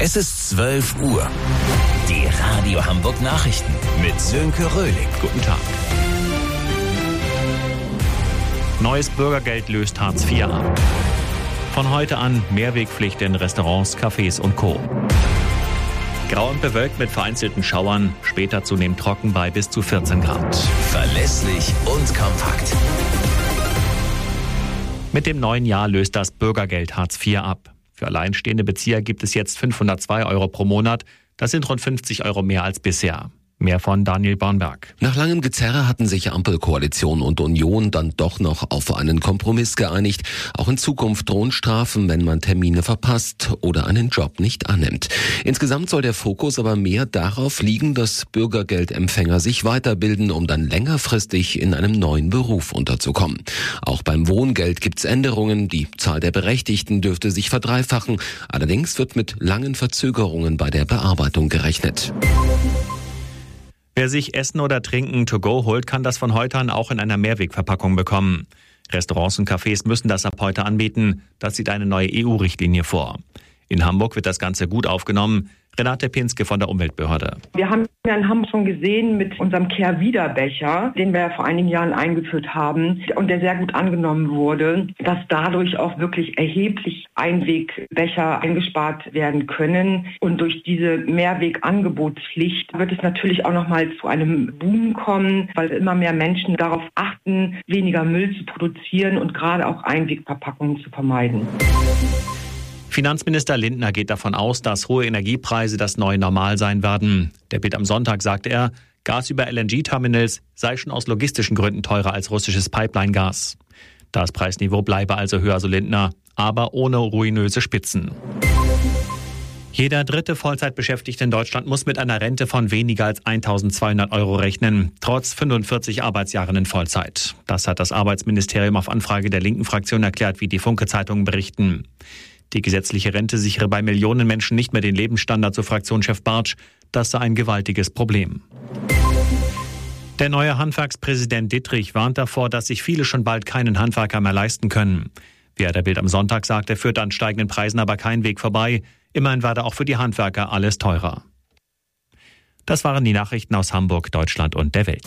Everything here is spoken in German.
Es ist 12 Uhr. Die Radio Hamburg Nachrichten mit Sönke Röhling. Guten Tag. Neues Bürgergeld löst Hartz IV ab. Von heute an Mehrwegpflicht in Restaurants, Cafés und Co. Grau und bewölkt mit vereinzelten Schauern, später zunehmend trocken bei bis zu 14 Grad. Verlässlich und kompakt. Mit dem neuen Jahr löst das Bürgergeld Hartz IV ab. Für alleinstehende Bezieher gibt es jetzt 502 € pro Monat. Das sind rund 50 € mehr als bisher. Mehr von Daniel Bornberg. Nach langem Gezerre hatten sich Ampelkoalition und Union dann doch noch auf einen Kompromiss geeinigt. Auch in Zukunft drohen Strafen, wenn man Termine verpasst oder einen Job nicht annimmt. Insgesamt soll der Fokus aber mehr darauf liegen, dass Bürgergeldempfänger sich weiterbilden, um dann längerfristig in einem neuen Beruf unterzukommen. Auch beim Wohngeld gibt's Änderungen. Die Zahl der Berechtigten dürfte sich verdreifachen. Allerdings wird mit langen Verzögerungen bei der Bearbeitung gerechnet. Wer sich Essen oder Trinken to go holt, kann das von heute an auch in einer Mehrwegverpackung bekommen. Restaurants und Cafés müssen das ab heute anbieten. Das sieht eine neue EU-Richtlinie vor. In Hamburg wird das Ganze gut aufgenommen. Renate Pinske von der Umweltbehörde. Wir haben ja in Hamburg schon gesehen mit unserem Kehrwiederbecher, den wir ja vor einigen Jahren eingeführt haben und der sehr gut angenommen wurde, dass dadurch auch wirklich erheblich Einwegbecher eingespart werden können. Und durch diese Mehrwegangebotspflicht wird es natürlich auch nochmal zu einem Boom kommen, weil immer mehr Menschen darauf achten, weniger Müll zu produzieren und gerade auch Einwegverpackungen zu vermeiden. Finanzminister Lindner geht davon aus, dass hohe Energiepreise das neue Normal sein werden. Der Bild am Sonntag sagte er, Gas über LNG-Terminals sei schon aus logistischen Gründen teurer als russisches Pipeline-Gas. Das Preisniveau bleibe also höher, so Lindner, aber ohne ruinöse Spitzen. Jeder dritte Vollzeitbeschäftigte in Deutschland muss mit einer Rente von weniger als 1.200 € rechnen, trotz 45 Arbeitsjahren in Vollzeit. Das hat das Arbeitsministerium auf Anfrage der linken Fraktion erklärt, wie die Funke-Zeitungen berichten. Die gesetzliche Rente sichere bei Millionen Menschen nicht mehr den Lebensstandard, so Fraktionschef Bartsch. Das sei ein gewaltiges Problem. Der neue Handwerkspräsident Dittrich warnt davor, dass sich viele schon bald keinen Handwerker mehr leisten können. Wie er der Bild am Sonntag sagte, führt an steigenden Preisen aber kein Weg vorbei. Immerhin werde auch für die Handwerker alles teurer. Das waren die Nachrichten aus Hamburg, Deutschland und der Welt.